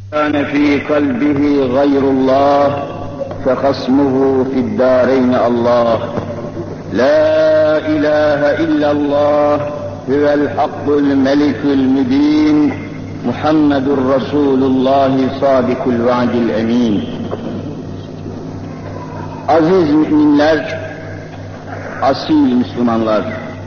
كان في قلبه غير الله فخصمه في الدارين الله لا إله إلا الله هو الحق الملك المبين محمد رسول الله صادق الوعد الأمين. Aziz müminler, asil Müslümanlar,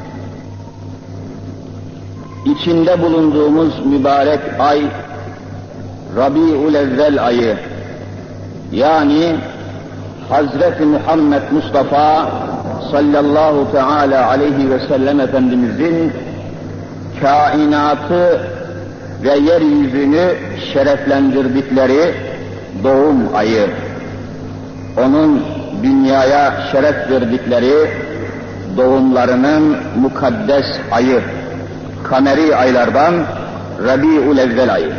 içinde bulunduğumuz mübarek ay Rabi'ül-Evvel ayı, yani Hazreti Muhammed Mustafa sallallahu teala aleyhi ve sellem Efendimizin kainatı ve yeryüzünü şereflendirdikleri doğum ayı, onun dünyaya şeref verdikleri doğumlarının mukaddes ayı, kameri aylardan Rabi'ül-Evvel ayı.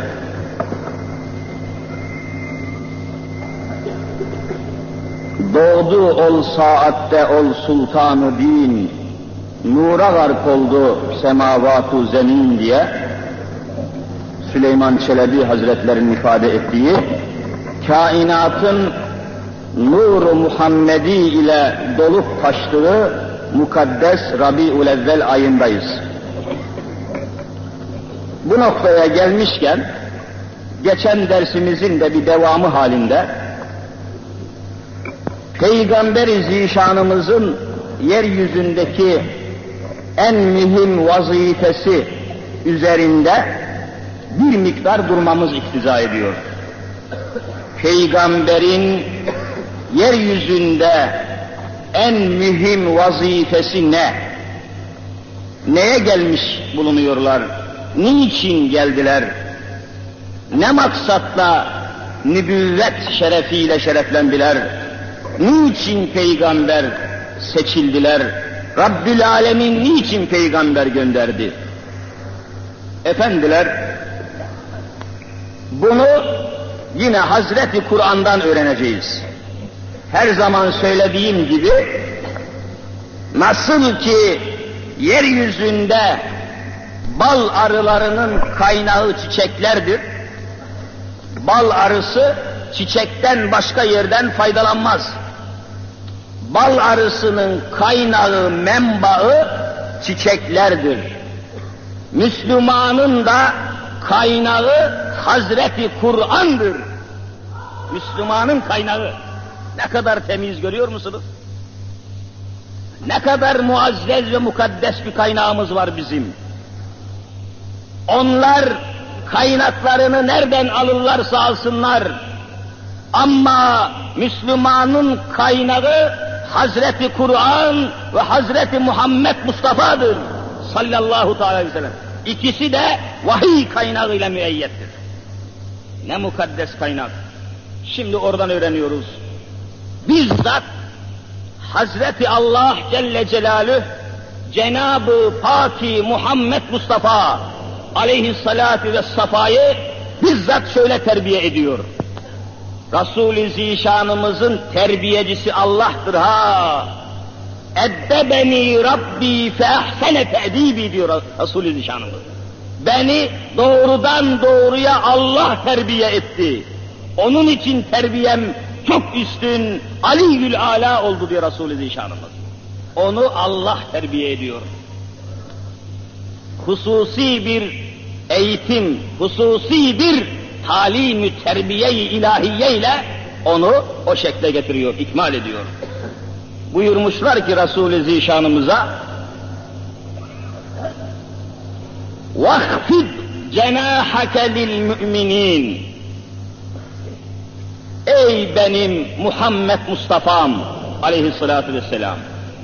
Doğdu ol saatte ol sultanı din, nura gark oldu semavatu zemin diye Süleyman Çelebi Hazretlerinin ifade ettiği kainatın nur-u Muhammedi ile dolup taştığı mukaddes Rabi'ül-Evvel ayındayız. Bu noktaya gelmişken geçen dersimizin de bir devamı halinde Peygamber-i Zişanımızın yeryüzündeki en mühim vazifesi üzerinde bir miktar durmamız iktiza ediyor. Peygamberin yeryüzünde en mühim vazifesi ne? Neye gelmiş bulunuyorlar? Niçin geldiler? Ne maksatla nübüvvet şerefiyle şereflendiler? Niçin peygamber seçildiler? Rabbül Alemin niçin peygamber gönderdi? Efendiler, bunu yine Hazreti Kur'an'dan öğreneceğiz. Her zaman söylediğim gibi, nasıl ki yeryüzünde bal arılarının kaynağı çiçeklerdir, bal arısı çiçekten başka yerden faydalanmaz. Bal arısının kaynağı, menbaı çiçeklerdir. Müslümanın da kaynağı Hazreti Kur'an'dır. Müslümanın kaynağı. Ne kadar temiz görüyor musunuz? Ne kadar muazzez ve mukaddes bir kaynağımız var bizim. Onlar kaynaklarını nereden alırlarsa alsınlar, ama Müslümanın kaynağı Hazreti Kur'an ve Hazreti Muhammed Mustafa'dır sallallahu aleyhi ve sellem. İkisi de vahiy kaynağıyla müeyyettir. Ne mukaddes kaynak. Şimdi oradan öğreniyoruz. Bizzat Hazreti Allah Celle Celaluhu Cenab-ı Paki Muhammed Mustafa aleyhissalâtu vessafayı bizzat şöyle terbiye ediyor. Resul-i Zişanımızın terbiyecisi Allah'tır ha. Eddebeni Rabbi fe ahsene te'dibi diyor Resul-i Zişanımız. Beni doğrudan doğruya Allah terbiye etti. Onun için terbiyem çok üstün, Aliyyül Âlâ oldu diyor Resul-i Zişanımız. Onu Allah terbiye ediyor. Hususi bir eğitim, hususi bir talim-i terbiye-i ilahiye ile onu o şekle getiriyor, ikmal ediyor. Buyurmuşlar ki Resul-i Zişanımıza وَخْفِدْ جَنَاحَكَ لِلْمُؤْمِنِينَ. Ey benim Muhammed Mustafa'm aleyhissalatu vesselam,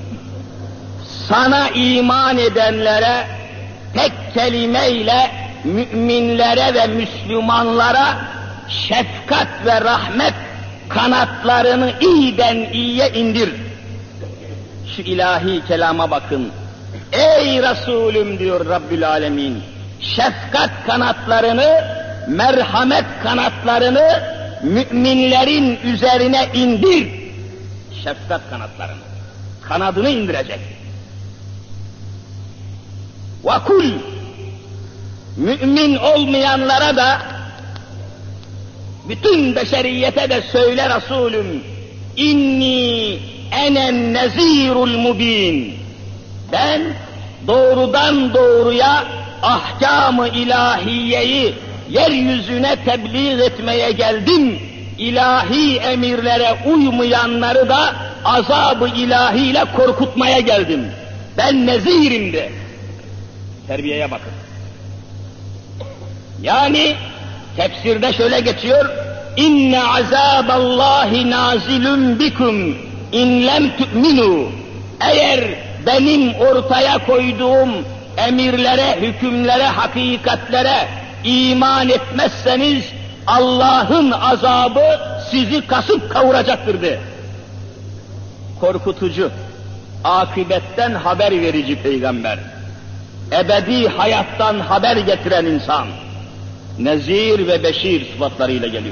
sana iman edenlere tek kelimeyle müminlere ve Müslümanlara şefkat ve rahmet kanatlarını iyiden iyiye indir. Şu ilahi kelama bakın. Ey Resulüm diyor Rabbül Alemin, şefkat kanatlarını, merhamet kanatlarını müminlerin üzerine indir. Şefkat kanatlarını, kanadını indirecek. Ve kul, mümin olmayanlara da bütün beşeriyete de söyle Resulüm, inni enen nezirul mubin. Ben doğrudan doğruya ahkam-ı ilahiyeyi yeryüzüne tebliğ etmeye geldim. İlahi emirlere uymayanları da azab-ı ilahiyle korkutmaya geldim. Ben nezirim de. Terbiyeye bakın. Yani tefsirde şöyle geçiyor, İnne azaballahi nazilun bikum in lem tu'minu. Eğer benim ortaya koyduğum emirlere, hükümlere, hakikatlere iman etmezseniz Allah'ın azabı sizi kasıp kavuracaktır de. Korkutucu, akıbetten haber verici peygamber. Ebedi hayattan haber getiren insan. Nezir ve beşir sıfatlarıyla geliyor.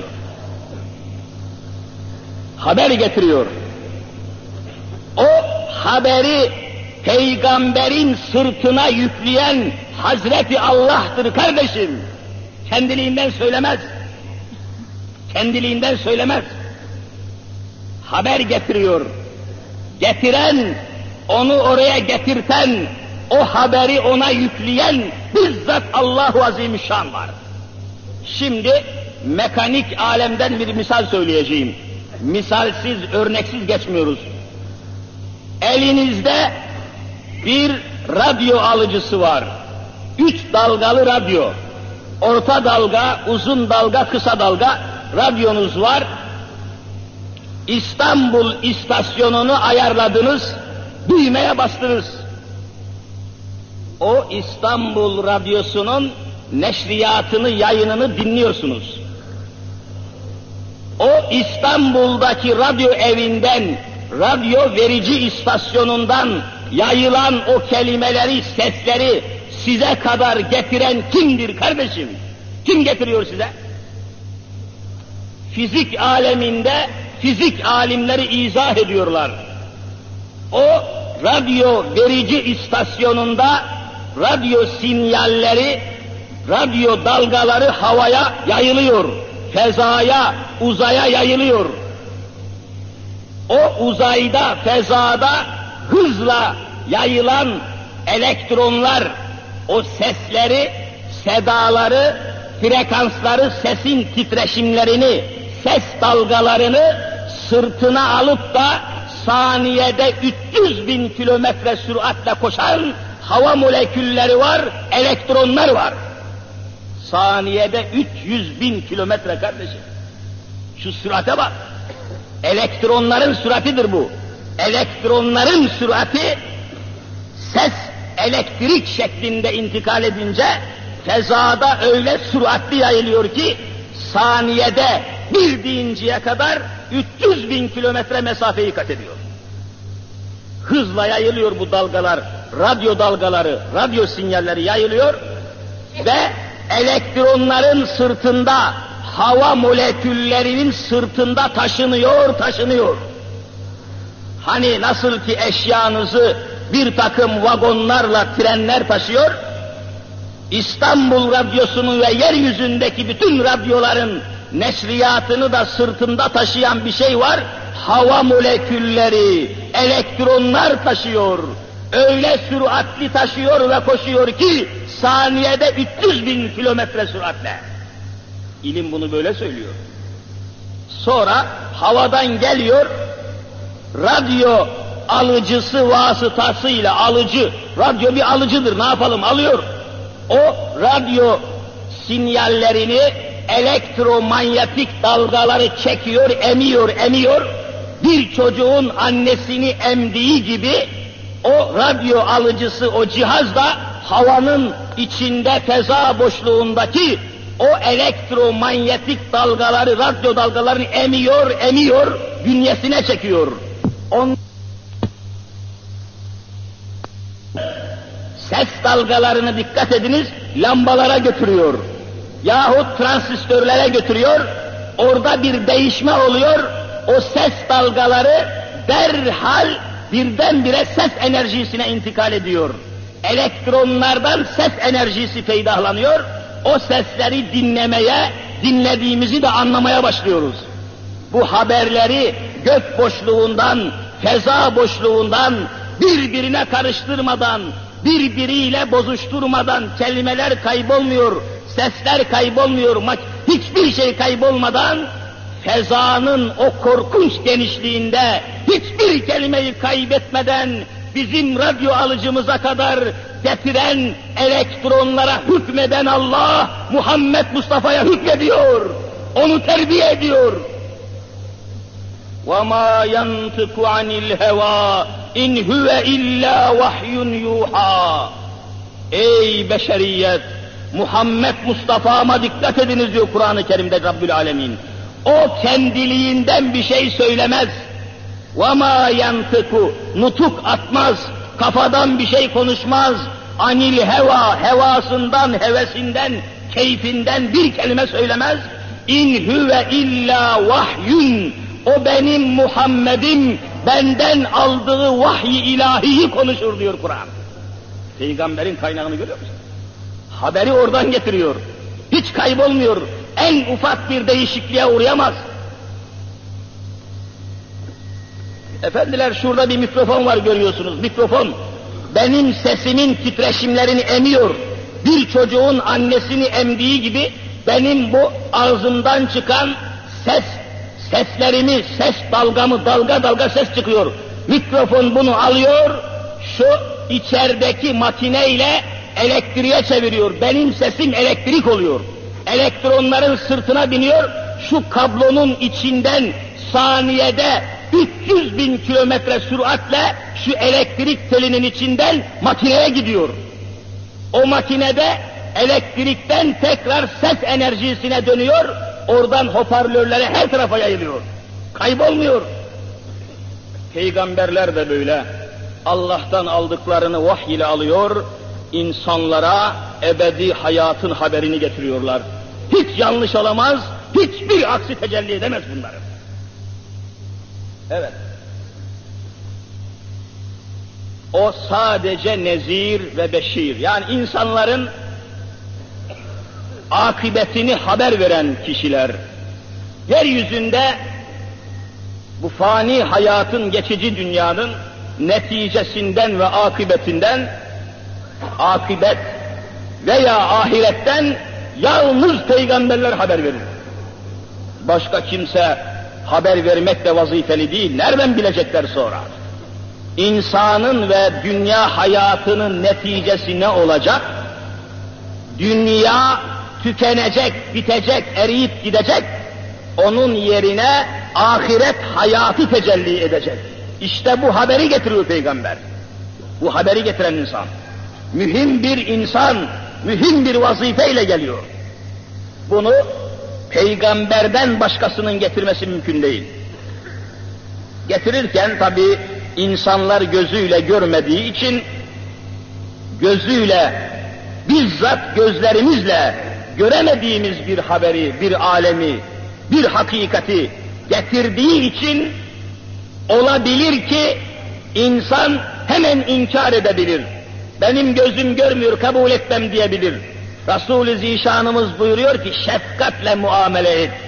Haber getiriyor. O haberi peygamberin sırtına yükleyen Hazreti Allah'tır kardeşim. Kendiliğinden söylemez. Kendiliğinden söylemez. Haber getiriyor. Getiren, onu oraya getirten, o haberi ona yükleyen bizzat Allah-u Azimüşşan var. Şimdi mekanik alemden bir misal söyleyeceğim. Misalsiz, örneksiz geçmiyoruz. Elinizde bir radyo alıcısı var. 3 dalgalı radyo. Orta dalga, uzun dalga, kısa dalga radyonuz var. İstanbul istasyonunu ayarladınız, düğmeye bastınız. O İstanbul radyosunun neşriyatını, yayınını dinliyorsunuz. O İstanbul'daki radyo evinden, radyo verici istasyonundan yayılan o kelimeleri, sesleri size kadar getiren kimdir kardeşim? Kim getiriyor size? Fizik aleminde fizik alimleri izah ediyorlar. O radyo verici istasyonunda radyo sinyalleri, radyo dalgaları havaya yayılıyor, fezaya, uzaya yayılıyor. O uzayda, fezada hızla yayılan elektronlar, o sesleri, sedaları, frekansları, sesin titreşimlerini, ses dalgalarını sırtına alıp da saniyede 300.000 kilometre süratle koşan hava molekülleri var, elektronlar var. Saniyede 300.000 kilometre kardeşim. Şu sürate bak. Elektronların süratidir bu. Elektronların sürati ses elektrik şeklinde intikal edince fezada öyle süratli yayılıyor ki saniyede bir deyinceye kadar 300.000 kilometre mesafeyi kat ediyor. Hızla yayılıyor bu dalgalar, radyo dalgaları, radyo sinyalleri yayılıyor ve elektronların sırtında, hava moleküllerinin sırtında taşınıyor. Hani nasıl ki eşyanızı bir takım vagonlarla trenler taşıyor, İstanbul Radyosu'nun ve yeryüzündeki bütün radyoların neşriyatını da sırtında taşıyan bir şey var, hava molekülleri, elektronlar taşıyor. Öyle süratli taşıyor ve koşuyor ki saniyede 300.000 kilometre süratle. İlim bunu böyle söylüyor. Sonra havadan geliyor, radyo alıcısı vasıtasıyla alıcı, radyo bir alıcıdır, ne yapalım, alıyor. O radyo sinyallerini, elektromanyetik dalgaları çekiyor, emiyor. Bir çocuğun annesini emdiği gibi o radyo alıcısı, o cihaz da havanın içinde, feza boşluğundaki o elektromanyetik dalgaları, radyo dalgalarını emiyor, bünyesine çekiyor. Ses dalgalarını dikkat ediniz, lambalara götürüyor. Yahut transistörlere götürüyor, orada bir değişme oluyor, o ses dalgaları derhal birdenbire ses enerjisine intikal ediyor. Elektronlardan ses enerjisi peydahlanıyor, o sesleri dinlemeye, dinlediğimizi de anlamaya başlıyoruz. Bu haberleri gök boşluğundan, feza boşluğundan, birbirine karıştırmadan, birbiriyle bozuşturmadan kelimeler kaybolmuyor, sesler kaybolmuyor, hiçbir şey kaybolmadan, fezanın o korkunç genişliğinde hiçbir kelimeyi kaybetmeden bizim radyo alıcımıza kadar getiren, elektronlara hükmeden Allah, Muhammed Mustafa'ya hükmediyor, onu terbiye ediyor. وَمَا يَنْتِقُ عَنِ الْهَوَى اِنْ هُوَ اِلَّا وَحْيٌ يُوحَى. Ey beşeriyet! Muhammed Mustafa'ma dikkat ediniz diyor Kur'an-ı Kerim'de Rabbül Alemin. O kendiliğinden bir şey söylemez. وَمَا يَنْتِقُ nutuk atmaz, kafadan bir şey konuşmaz. Anil heva, hevasından, hevesinden, keyfinden bir kelime söylemez. İn huve illa vahyun. O benim Muhammed'im, benden aldığı vahiy ilahiyi konuşur diyor Kur'an. Peygamberin kaynağını görüyor musun? Haberi oradan getiriyor. Hiç kaybolmuyor. En ufak bir değişikliğe uğrayamaz. Efendiler şurada bir mikrofon var görüyorsunuz. Mikrofon benim sesimin titreşimlerini emiyor. Bir çocuğun annesini emdiği gibi benim bu ağzımdan çıkan seslerimi, ses dalgamı dalga dalga ses çıkıyor. Mikrofon bunu alıyor, şu içerideki makineyle elektriğe çeviriyor. Benim sesim elektrik oluyor. Elektronların sırtına biniyor, şu kablonun içinden saniyede 300.000 kilometre süratle şu elektrik telinin içinden makineye gidiyor. O makinede elektrikten tekrar ses enerjisine dönüyor, oradan hoparlörlere her tarafa yayılıyor. Kaybolmuyor. Peygamberler de böyle. Allah'tan aldıklarını vahiy ile alıyor, insanlara ebedi hayatın haberini getiriyorlar. Hiç yanlış olamaz, hiçbir aksi tecelli edemez bunların. Evet. O sadece nezir ve beşir, yani insanların akıbetini haber veren kişiler. Yeryüzünde bu fani hayatın, geçici dünyanın neticesinden ve akıbetinden, akıbet veya ahiretten yalnız peygamberler haber verir. Başka kimse haber vermek de vazifeli değil. Nereden bilecekler sonra? İnsanın ve dünya hayatının neticesi ne olacak? Dünya tükenecek, bitecek, eriyip gidecek. Onun yerine ahiret hayatı tecelli edecek. İşte bu haberi getiriyor peygamber. Bu haberi getiren insan. Mühim bir insan, mühim bir vazifeyle geliyor. Bunu peygamberden başkasının getirmesi mümkün değil. Getirirken tabii insanlar gözüyle görmediği için, gözüyle, bizzat gözlerimizle göremediğimiz bir haberi, bir alemi, bir hakikati getirdiği için olabilir ki insan hemen inkar edebilir. Benim gözüm görmüyor, kabul etmem diyebilir. Resul-i Zişanımız buyuruyor ki şefkatle muamele et.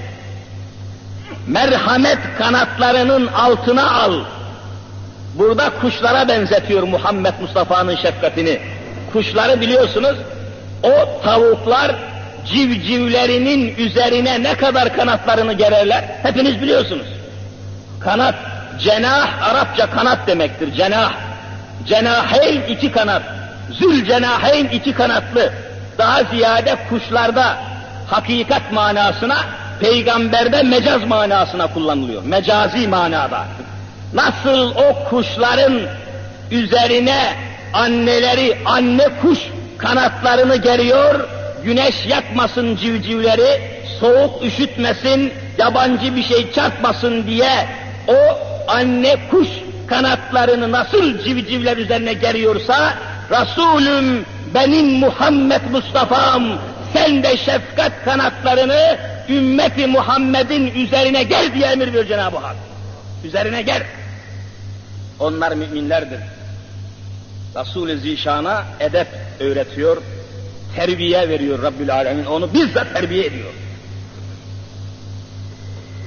Merhamet kanatlarının altına al. Burada kuşlara benzetiyor Muhammed Mustafa'nın şefkatini. Kuşları biliyorsunuz, o tavuklar civcivlerinin üzerine ne kadar kanatlarını gererler, hepiniz biliyorsunuz. Kanat, cenah, Arapça kanat demektir, cenah. Cenaheyn iki kanat, zülcenaheyn iki kanatlı. Daha ziyade kuşlarda hakikat manasına, peygamberde mecaz manasına kullanılıyor. Mecazi manada. Nasıl o kuşların üzerine anneleri, anne kuş kanatlarını geriyor, güneş yakmasın civcivleri, soğuk üşütmesin, yabancı bir şey çarpmasın diye o anne kuş kanatlarını nasıl civcivler üzerine geriyorsa, Resulüm benim Muhammed Mustafa'm, sen de şefkat kanatlarını ümmeti Muhammed'in üzerine ger diye emir veriyor Cenab-ı Hak. Üzerine ger. Onlar müminlerdir. Resul-i Zişan'a edep öğretiyor, terbiye veriyor Rabbül Alemin, onu bizzat terbiye ediyor.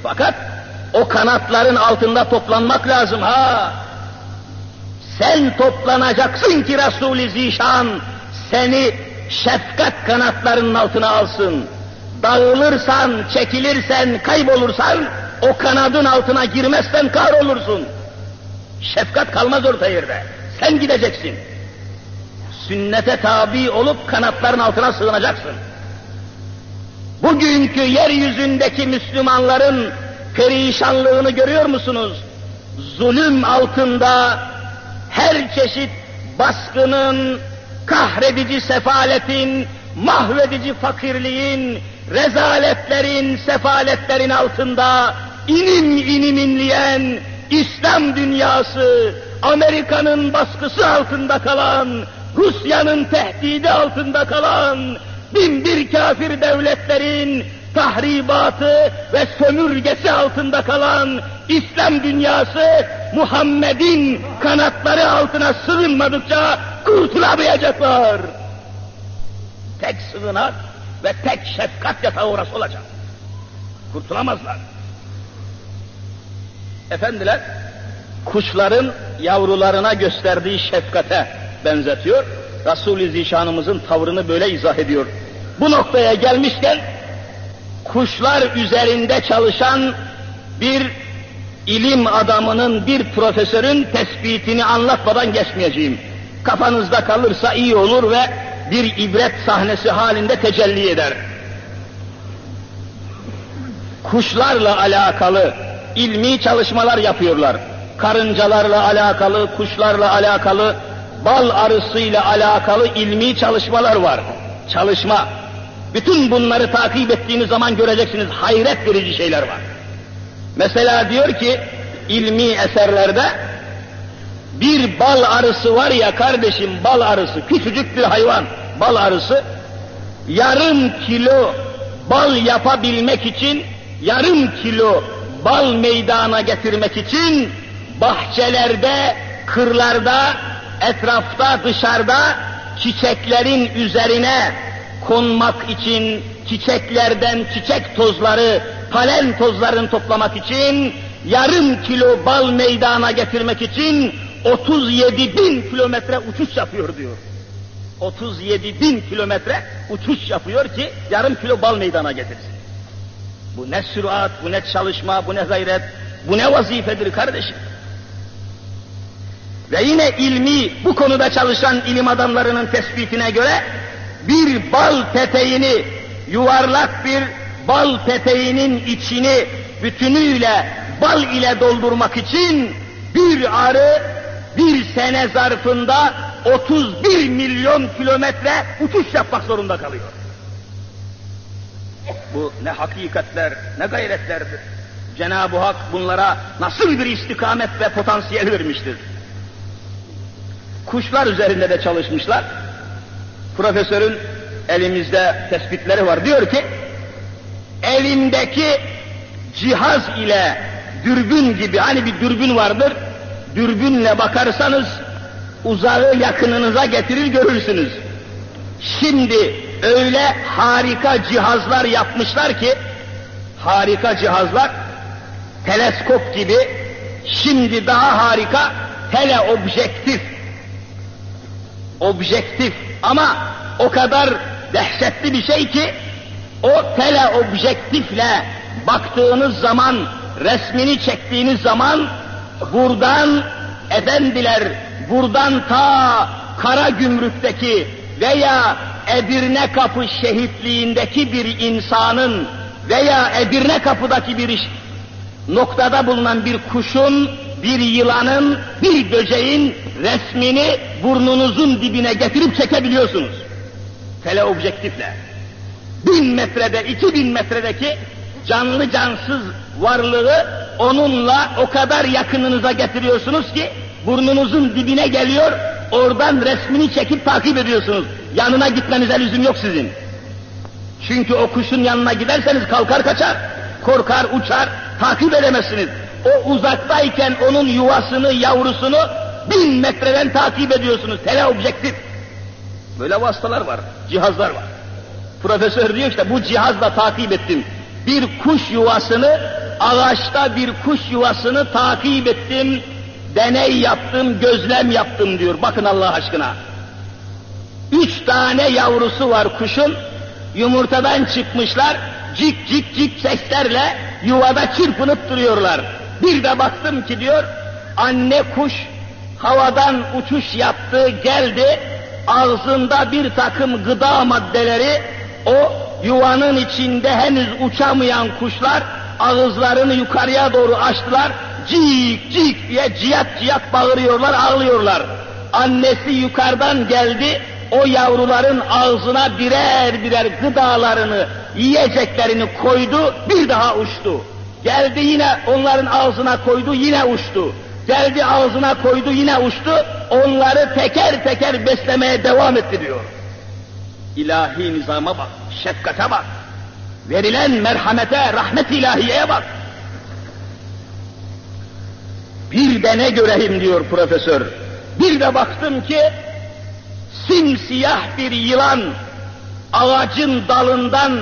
Fakat o kanatların altında toplanmak lazım ha. Sen toplanacaksın ki Resul-i Zişan seni şefkat kanatlarının altına alsın. Dağılırsan, çekilirsen, kaybolursan, o kanadın altına girmezsen kahrolursun. Şefkat kalmaz orta yerde. Sen gideceksin. Sünnete tabi olup kanatların altına sığınacaksın. Bugünkü yeryüzündeki Müslümanların perişanlığını görüyor musunuz? Zulüm altında her çeşit baskının, kahredici sefaletin, mahvedici fakirliğin, rezaletlerin, sefaletlerin altında inim inim inleyen İslam dünyası, Amerika'nın baskısı altında kalan, Rusya'nın tehdidi altında kalan, binbir kafir devletlerin tahribatı ve sömürgesi altında kalan İslam dünyası, Muhammed'in kanatları altına sığınmadıkça kurtulamayacaklar. Tek sığınak ve tek şefkat yatağı orası olacak. Kurtulamazlar. Efendiler, kuşların yavrularına gösterdiği şefkate benzetiyor. Resul-i Zişanımızın tavrını böyle izah ediyor. Bu noktaya gelmişken, kuşlar üzerinde çalışan bir ilim adamının, bir profesörün tespitini anlatmadan geçmeyeceğim. Kafanızda kalırsa iyi olur ve bir ibret sahnesi halinde tecelli eder. Kuşlarla alakalı ilmi çalışmalar yapıyorlar. Karıncalarla alakalı, kuşlarla alakalı, bal arısıyla alakalı ilmi çalışmalar var. Çalışma. Bütün bunları takip ettiğiniz zaman göreceksiniz, hayret verici şeyler var. Mesela diyor ki, ilmi eserlerde, bir bal arısı var ya kardeşim, bal arısı, küçücük bir hayvan, bal arısı, yarım kilo bal yapabilmek için, yarım kilo bal meydana getirmek için, bahçelerde, kırlarda, etrafta, dışarıda, çiçeklerin üzerine konmak için, çiçeklerden çiçek tozları, polen tozlarını toplamak için, yarım kilo bal meydana getirmek için 37.000 kilometre uçuş yapıyor diyor. 37.000 kilometre uçuş yapıyor ki yarım kilo bal meydana getirsin. Bu ne sürat, bu ne çalışma, bu ne gayret, bu ne vazifedir kardeşim. Ve yine ilmi, bu konuda çalışan ilim adamlarının tespitine göre, bir bal peteğini, yuvarlak bir bal peteğinin içini bütünüyle bal ile doldurmak için bir arı bir sene zarfında 31 milyon kilometre uçuş yapmak zorunda kalıyor. Bu ne hakikatler, ne gayretlerdir. Cenab-ı Hak bunlara nasıl bir istikamet ve potansiyel vermiştir. Kuşlar üzerinde de çalışmışlar. Profesörün elimizde tespitleri var. Diyor ki, elindeki cihaz ile dürbün gibi, hani bir dürbün vardır, dürbünle bakarsanız uzağı yakınınıza getirir görürsünüz. Şimdi öyle harika cihazlar yapmışlar ki, harika cihazlar, teleskop gibi, şimdi daha harika teleobjektif. Objektif, ama o kadar dehşetli bir şey ki, o teleobjektifle baktığınız zaman, resmini çektiğiniz zaman, buradan efendiler, buradan ta Karagümrük'teki veya Edirnekapı şehitliğindeki bir insanın veya Edirnekapı'daki bir noktada bulunan bir kuşun, bir yılanın, bir böceğin resmini burnunuzun dibine getirip çekebiliyorsunuz. Teleobjektifle. 1000 metrede, 2000 metredeki canlı cansız varlığı onunla o kadar yakınınıza getiriyorsunuz ki burnunuzun dibine geliyor, oradan resmini çekip takip ediyorsunuz. Yanına gitmenize lüzum yok sizin. Çünkü o kuşun yanına giderseniz kalkar kaçar, korkar uçar, takip edemezsiniz. O uzaktayken onun yuvasını, yavrusunu 1000 metreden takip ediyorsunuz, teleobjektif. Böyle vasıtalar var, cihazlar var. Profesör diyor işte, bu cihazla takip ettim. Bir kuş yuvasını ağaçta bir kuş yuvasını takip ettim, deney yaptım, gözlem yaptım diyor. Bakın Allah aşkına. 3 tane yavrusu var kuşun, yumurtadan çıkmışlar, cik cik cik seslerle yuvada çırpınıp duruyorlar. Bir de baktım ki diyor, anne kuş havadan uçuş yaptı, geldi, ağzında bir takım gıda maddeleri, o yuvanın içinde henüz uçamayan kuşlar ağızlarını yukarıya doğru açtılar, cik cik diye ciyak ciyak bağırıyorlar, ağlıyorlar. Annesi yukarıdan geldi, o yavruların ağzına birer birer gıdalarını, yiyeceklerini koydu, bir daha uçtu. Geldi yine onların ağzına koydu, yine uçtu. Geldi ağzına koydu, yine uçtu. Onları teker teker beslemeye devam etti diyor. İlahi nizama bak, şefkate bak. Verilen merhamete, rahmet ilahiyeye bak. Bir de ne göreyim diyor profesör. Bir de baktım ki simsiyah bir yılan ağacın dalından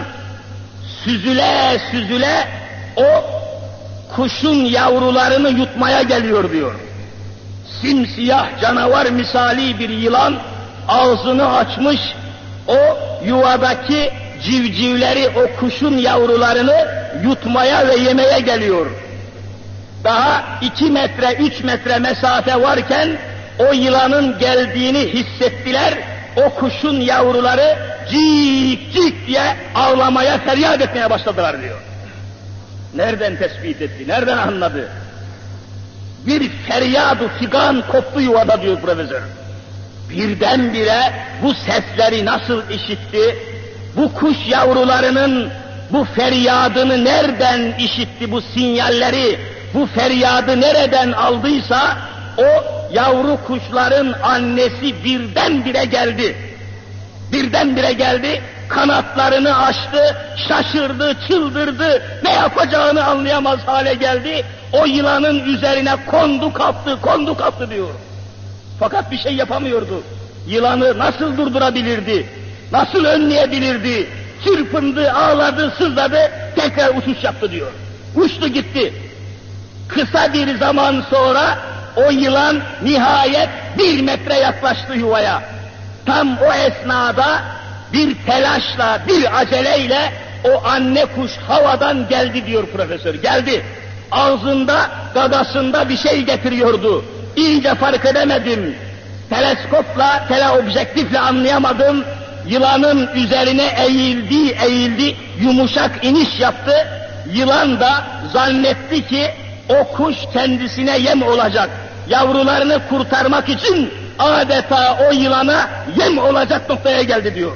süzüle süzüle o kuşun yavrularını yutmaya geliyor diyor. Simsiyah canavar misali bir yılan ağzını açmış, o yuvadaki civcivleri, o kuşun yavrularını yutmaya ve yemeye geliyor. Daha 2 metre, 3 metre mesafe varken o yılanın geldiğini hissettiler, o kuşun yavruları cik cik diye ağlamaya, feryat etmeye başladılar diyor. Nereden tespit etti, nereden anladı? Bir feryat-ı figan koptu yuvada diyor profesör. Birdenbire bu sesleri nasıl işitti, bu kuş yavrularının bu feryadını nereden işitti, bu sinyalleri, bu feryadı nereden aldıysa, o yavru kuşların annesi birdenbire geldi. Birdenbire geldi, kanatlarını açtı, şaşırdı, çıldırdı, ne yapacağını anlayamaz hale geldi. O yılanın üzerine kondu kaptı diyor. Fakat bir şey yapamıyordu. Yılanı nasıl durdurabilirdi? Nasıl önleyebilirdi? Çırpındı, ağladı, sızladı, tekrar uçuş yaptı diyor. Uçtu gitti. Kısa bir zaman sonra o yılan nihayet 1 metre yaklaştı yuvaya. Tam o esnada bir telaşla, bir aceleyle o anne kuş havadan geldi diyor profesör. Geldi. Ağzında, gagasında bir şey getiriyordu. İyice fark edemedim. Teleskopla, teleobjektifle anlayamadım. Yılanın üzerine eğildi, yumuşak iniş yaptı. Yılan da zannetti ki o kuş kendisine yem olacak. Yavrularını kurtarmak için adeta o yılana yem olacak noktaya geldi diyor.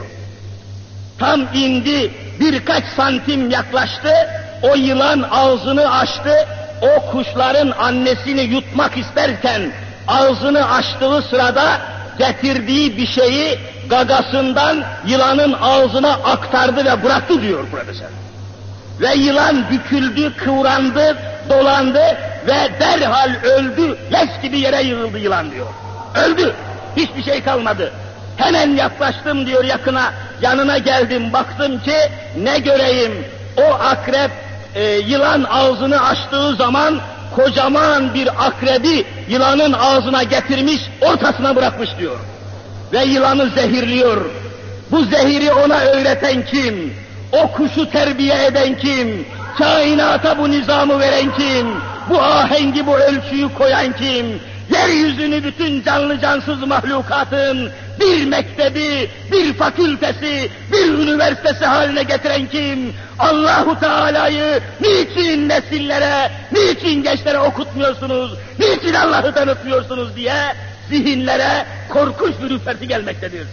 Tam indi, birkaç santim yaklaştı, o yılan ağzını açtı, o kuşların annesini yutmak isterken ağzını açtığı sırada getirdiği bir şeyi gagasından yılanın ağzına aktardı ve bıraktı diyor profesör. Ve yılan büküldü, kıvrandı, dolandı ve derhal öldü, leş gibi yere yığıldı yılan diyor. Öldü, hiçbir şey kalmadı. Hemen yaklaştım diyor yakına, yanına geldim, baktım ki ne göreyim, o akrep yılan ağzını açtığı zaman kocaman bir akrebi yılanın ağzına getirmiş, ortasına bırakmış diyor. Ve yılanı zehirliyor. Bu zehiri ona öğreten kim? O kuşu terbiye eden kim? Kainata bu nizamı veren kim? Bu ahengi, bu ölçüyü koyan kim? Yeryüzünü bütün canlı cansız mahlukatın bir mektebi, bir fakültesi, bir üniversitesi haline getiren kim? Allahu Teala'yı niçin nesillere, niçin gençlere okutmuyorsunuz, niçin Allah'ı tanıtmıyorsunuz diye zihinlere korkunç bir ürperti gelmektedir.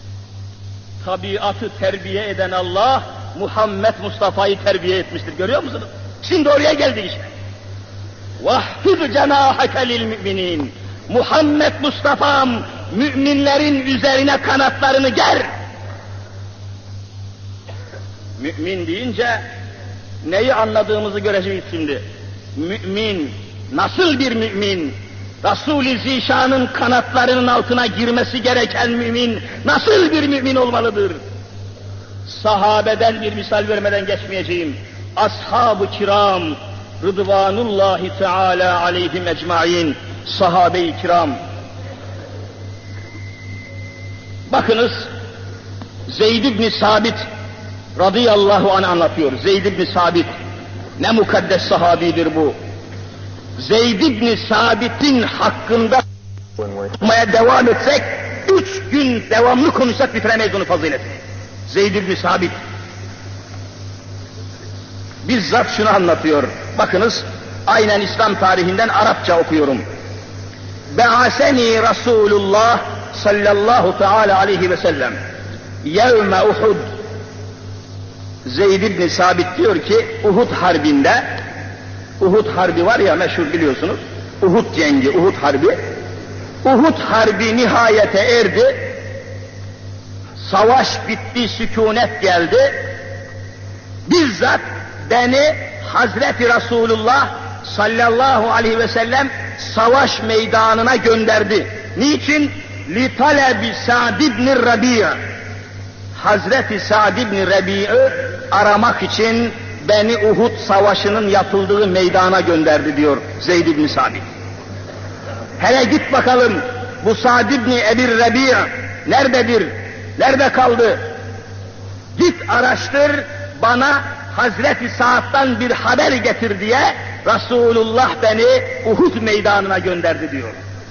Tabiatı terbiye eden Allah, Muhammed Mustafa'yı terbiye etmiştir, görüyor musunuz? Şimdi oraya geldik işte. وَحْفِظْ جَنَاحَكَ لِلْمُؤْمِنِينَ Muhammed Mustafa'm, müminlerin üzerine kanatlarını ger. Mümin deyince neyi anladığımızı göreceğiz şimdi. Mümin, nasıl bir mümin? Resul-i Zişan'ın kanatlarının altına girmesi gereken mümin, nasıl bir mümin olmalıdır? Sahabeden bir misal vermeden geçmeyeceğim. Ashab-ı kiram, Rıdvanullahi Teala aleyhim ecmaîn, sahabe-i kiram. Bakınız, Zeyd ibn Sabit radıyallahu anh anlatıyor. Zeyd ibn Sabit, ne mukaddes sahabidir bu. Zeyd ibn Sabit'in hakkında konuşmaya devam etsek, 3 gün devamlı konuşsak bitiremeyiz onu faziletini. Zeyd ibn Sabit bizzat şunu anlatıyor. Bakınız, aynen İslam tarihinden Arapça okuyorum. Be'aseni Resulullah sallallahu teala aleyhi ve sellem yevme Uhud. Zeyd ibn Sabit diyor ki, Uhud harbinde, Uhud harbi var ya meşhur biliyorsunuz, Uhud cengi, Uhud harbi. Uhud harbi nihayete erdi, savaş bitti, sükunet geldi. Bizzat beni Hazreti Resulullah sallallahu aleyhi ve sellem savaş meydanına gönderdi. Niçin? لِطَلَبِ سَعْدِ بْنِ الرَّبِيعِ. Hazreti Sa'd ibn Rabi'yi aramak için beni Uhud savaşının yapıldığı meydana gönderdi diyor Zeyd ibn Sabit. Hele git bakalım bu Sa'd ibn Ebi Rabi' nerededir? Nerede kaldı? Git araştır, bana Hazreti Sa'd'dan bir haber getir diye Resulullah beni Uhud meydanına gönderdi diyor.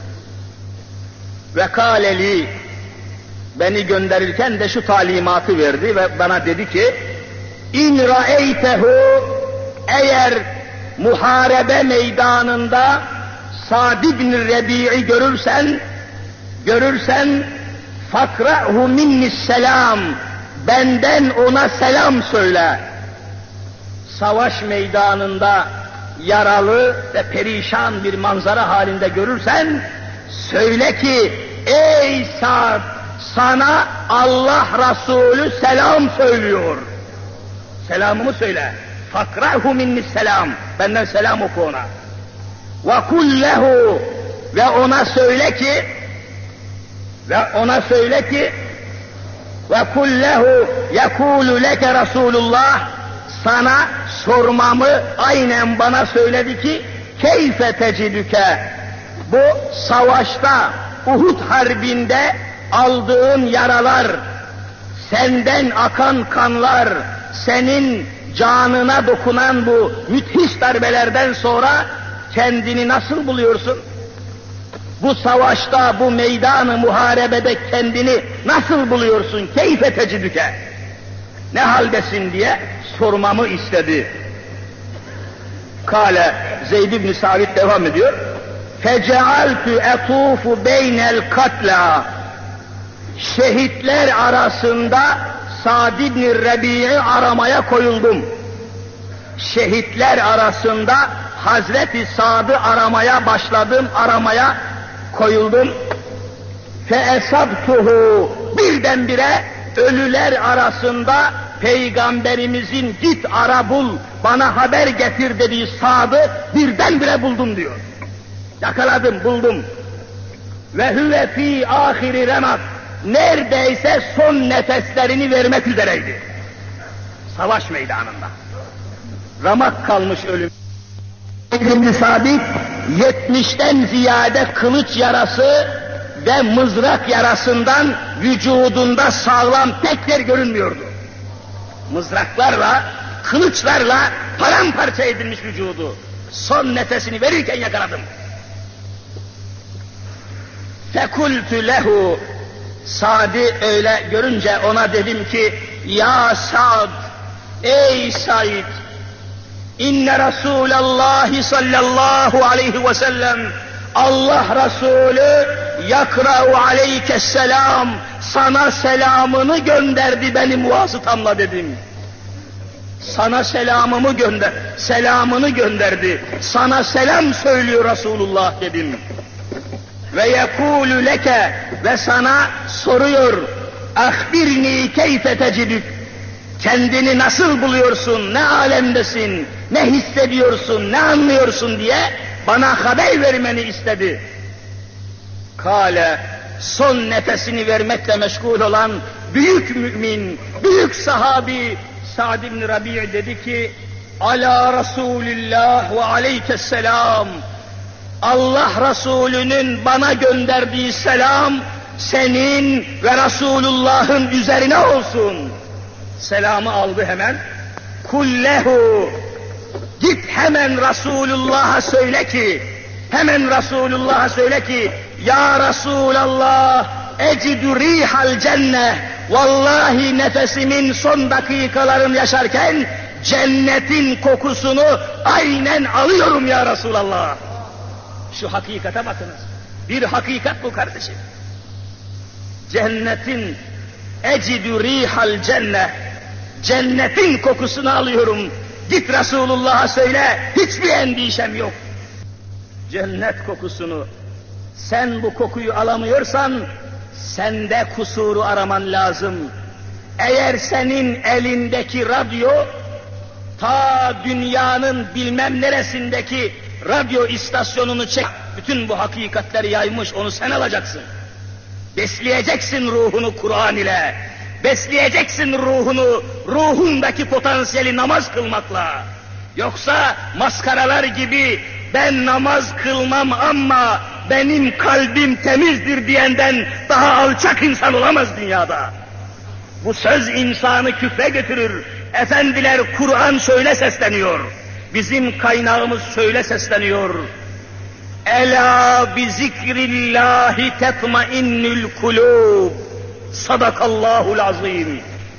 Ve kâleli, beni gönderirken de şu talimatı verdi ve bana dedi ki, İn ra'eytehu, eğer muharebe meydanında Sa'd ibn Rabi'i görürsen fakra'hu minnisselam, benden ona selam söyle. Savaş meydanında yaralı ve perişan bir manzara halinde görürsen, söyle ki, ey Sa'd, sana Allah Resulü selam söylüyor. Selamımı söyle. Fakra'hu minnisselam, benden selam oku ona. Ve kullehu, ve ona söyle ki ve kullehu yekulu leke Resulullah, sana sormamı aynen bana söyledi ki, keyfe tecidüke, bu savaşta Uhud harbinde aldığın yaralar, senden akan kanlar, senin canına dokunan bu müthiş darbelerden sonra kendini nasıl buluyorsun? Bu savaşta, bu meydanı muharebede kendini nasıl buluyorsun? Keyfe tecidüke, ne haldesin diye sormamı istedi. Kale, Zeyd ibn Sabit devam ediyor. Fecealtü etufu beynel katla, şehitler arasında Sa'd ibn Rabi'i aramaya koyuldum. Şehitler arasında Hazreti Sa'd'ı aramaya başladım, aramaya koyuldum. Feesabtuhu, birdenbire ölüler arasında Peygamberimizin git ara bul, bana haber getir dediği Sa'd'ı birdenbire buldum diyor. Yakaladım, buldum. Ve huve fî âhiri remak, neredeyse son nefeslerini vermek üzereydi. Savaş meydanında. Ramak kalmış ölüm. İbn Sabit 70'ten ziyade kılıç yarası ve mızrak yarasından vücudunda sağlam tek yer görünmüyordu. Mızraklarla, kılıçlarla paramparça edilmiş vücudu. Son nefesini verirken yakaladım. Fekultü lehu, Sa'd'i öyle görünce ona dedim ki, ya Sa'd, ey Sa'd, inne Resulallah sallallahu aleyhi ve sellem, Allah Resulü yakra'u aleykesselam, sana selamını gönderdi benim vasıtamla dedim. Sana selamını gönderdi. Sana selam söylüyor Resulullah dedim. Ve yekûlü leke, ve sana soruyor, ahbirni keyfe tecidük, kendini nasıl buluyorsun, ne alemdesin, ne hissediyorsun, ne anlıyorsun diye bana haber vermeni istedi. Kale, son nefesini vermekle meşgul olan büyük mümin, büyük sahabi Sa'd ibn Rabi' dedi ki, ala Resulillah ve aleykesselam. Allah Resulü'nün bana gönderdiği selam senin ve Resulullah'ın üzerine olsun. Selamı aldı hemen. Kullehu, git hemen Resulullah'a söyle ki, ya Resulallah, ecidü rihal cenneh, vallahi nefesimin son dakikalarını yaşarken cennetin kokusunu aynen alıyorum ya Resulallah. Şu hakikate bakınız. Bir hakikat bu kardeşim. Cennetin ecidü rihal cenneh, cennetin kokusunu alıyorum. Git Resulullah'a söyle, hiçbir endişem yok. Cennet kokusunu, sen bu kokuyu alamıyorsan, sende kusuru araman lazım. Eğer senin elindeki radyo, ta dünyanın bilmem neresindeki radyo istasyonunu çek, bütün bu hakikatleri yaymış, onu sen alacaksın. Besleyeceksin ruhunu Kur'an ile, besleyeceksin ruhunu, ruhundaki potansiyeli namaz kılmakla. Yoksa maskaralar gibi ben namaz kılmam ama benim kalbim temizdir diyenden daha alçak insan olamaz dünyada. Bu söz insanı küfre götürür. Efendiler Kur'an şöyle sesleniyor. Bizim kaynağımız şöyle sesleniyor. Ela bi zikrillahi tetmainnül kulub. Sadakallahul azim.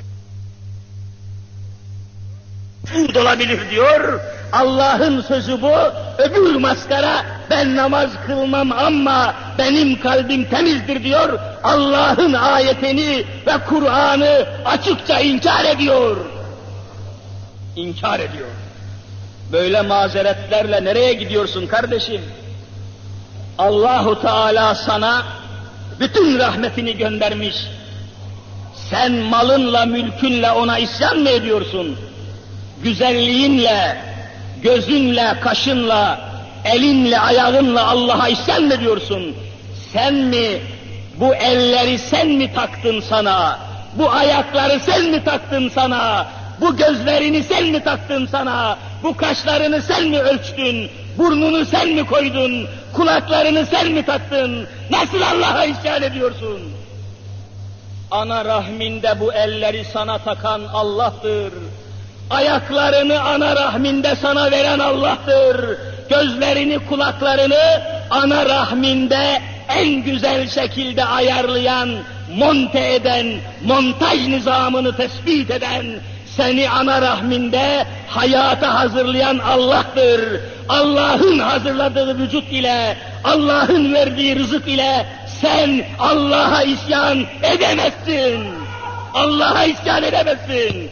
Bu olabilir diyor. Allah'ın sözü bu. Öbür maskara ben namaz kılmam ama benim kalbim temizdir diyor. Allah'ın ayetini ve Kur'an'ı açıkça inkar ediyor. İnkar ediyor. Böyle mazeretlerle nereye gidiyorsun kardeşim? Allahu Teala sana bütün rahmetini göndermiş. Sen malınla, mülkünle ona isyan mı ediyorsun? Güzelliğinle, gözünle, kaşınla, elinle, ayağınla Allah'a isyan mı ediyorsun? Sen mi, bu elleri sen mi taktın sana? Bu ayakları sen mi taktın sana? Bu gözlerini sen mi taktın sana? Bu kaşlarını sen mi ölçtün? Burnunu sen mi koydun? Kulaklarını sen mi taktın? Nasıl Allah'a isyan ediyorsun? Ana rahminde bu elleri sana takan Allah'tır. Ayaklarını ana rahminde sana veren Allah'tır. Gözlerini, kulaklarını ana rahminde en güzel şekilde ayarlayan, monte eden, montaj nizamını tespit eden, seni ana rahminde hayata hazırlayan Allah'tır. Allah'ın hazırladığı vücut ile, Allah'ın verdiği rızık ile sen Allah'a isyan edemezsin. Allah'a isyan edemezsin.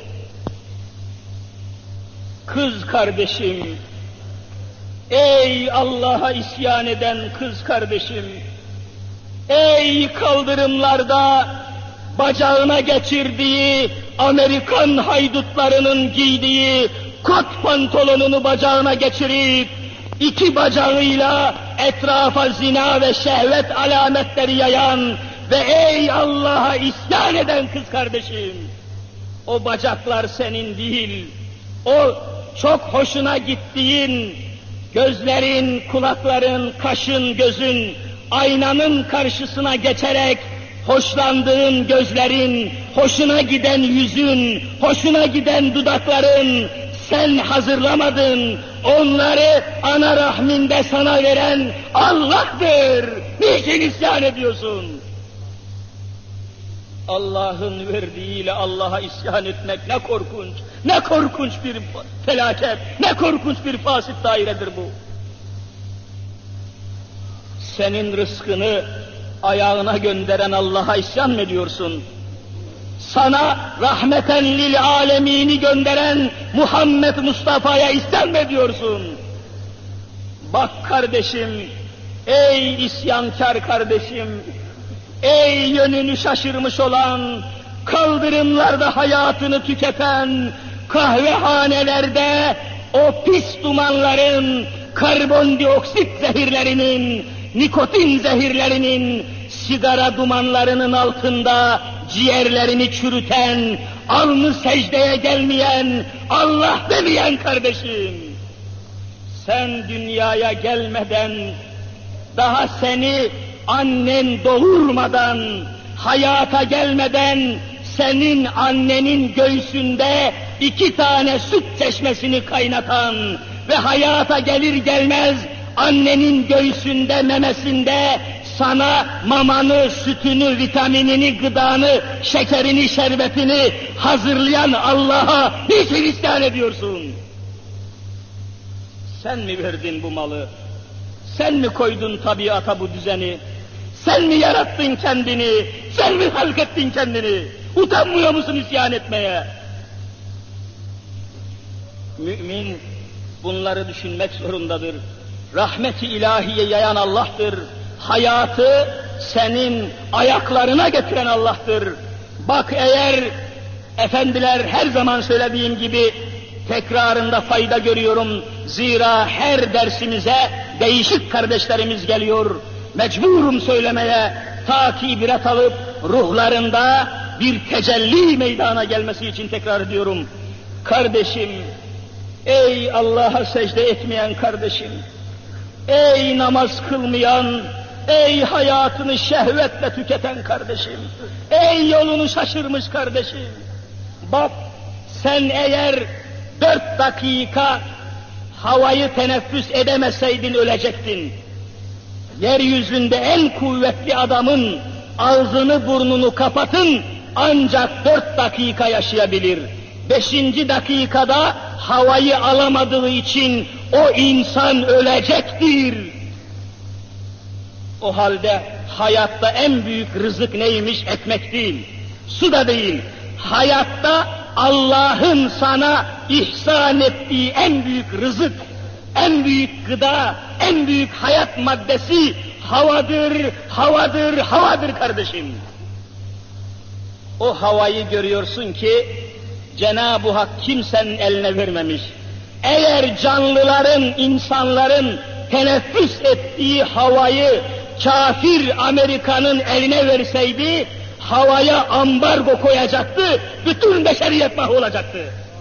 Kız kardeşim, ey Allah'a isyan eden kız kardeşim, ey kaldırımlarda bacağına geçirdiği Amerikan haydutlarının giydiği kot pantolonunu bacağına geçirip iki bacağıyla etrafa zina ve şehvet alametleri yayan ve ey Allah'a isyan eden kız kardeşim, o bacaklar senin değil, o çok hoşuna gittiğin gözlerin, kulakların, kaşın, gözün, aynanın karşısına geçerek hoşlandığın gözlerin, hoşuna giden yüzün, hoşuna giden dudakların, sen hazırlamadın, onları ana rahminde sana veren Allah'tır. Niçin isyan ediyorsun? Allah'ın verdiğiyle Allah'a isyan etmek ne korkunç, ne korkunç bir felaket, ne korkunç bir fasit dairedir bu. Senin rızkını ayağına gönderen Allah'a isyan mı ediyorsun? Sana rahmeten lil alemini gönderen Muhammed Mustafa'ya isyan mı ediyorsun? Bak kardeşim, ey isyankar kardeşim, ey yönünü şaşırmış olan, kaldırımlarda hayatını tüketen, kahvehanelerde o pis dumanların, karbondioksit zehirlerinin, nikotin zehirlerinin, sigara dumanlarının altında ciğerlerini çürüten, alnı secdeye gelmeyen, Allah demeyen kardeşim. Sen dünyaya gelmeden, daha seni annen doğurmadan, hayata gelmeden, senin annenin göğsünde 2 tane süt çeşmesini kaynatan ve hayata gelir gelmez annenin göğsünde, memesinde sana mamanı, sütünü, vitaminini, gıdanı, şekerini, şerbetini hazırlayan Allah'a niçin isyan ediyorsun? Sen mi verdin bu malı? Sen mi koydun tabiata bu düzeni? Sen mi yarattın kendini? Sen mi halk ettin kendini? Utanmıyor musun isyan etmeye? Mümin bunları düşünmek zorundadır. Rahmet-i ilahiye yayan Allah'tır. Hayatı senin ayaklarına getiren Allah'tır. Bak eğer efendiler her zaman söylediğim gibi tekrarında fayda görüyorum. Zira her dersimize değişik kardeşlerimiz geliyor. Mecburum söylemeye, ta ki ibret alıp ruhlarında bir tecelli meydana gelmesi için tekrar ediyorum. Kardeşim, ey Allah'a secde etmeyen kardeşim, ey namaz kılmayan, ey hayatını şehvetle tüketen kardeşim, ey yolunu şaşırmış kardeşim, bak sen eğer 4 dakika havayı teneffüs edemeseydin ölecektin. Yeryüzünde en kuvvetli adamın ağzını burnunu kapatın ancak 4 dakika yaşayabilir. 5. dakikada havayı alamadığı için o insan ölecektir. O halde hayatta en büyük rızık neymiş? Ekmek değil, su da değil. Hayatta Allah'ın sana ihsan ettiği en büyük rızık, en büyük gıda, en büyük hayat maddesi havadır, havadır, havadır kardeşim. O havayı görüyorsun ki Cenab-ı Hak kimsenin eline vermemiş. Eğer canlıların, insanların teneffüs ettiği havayı kafir Amerika'nın eline verseydi, havaya ambargo koyacaktı, bütün beşeriyet mahvolacaktı.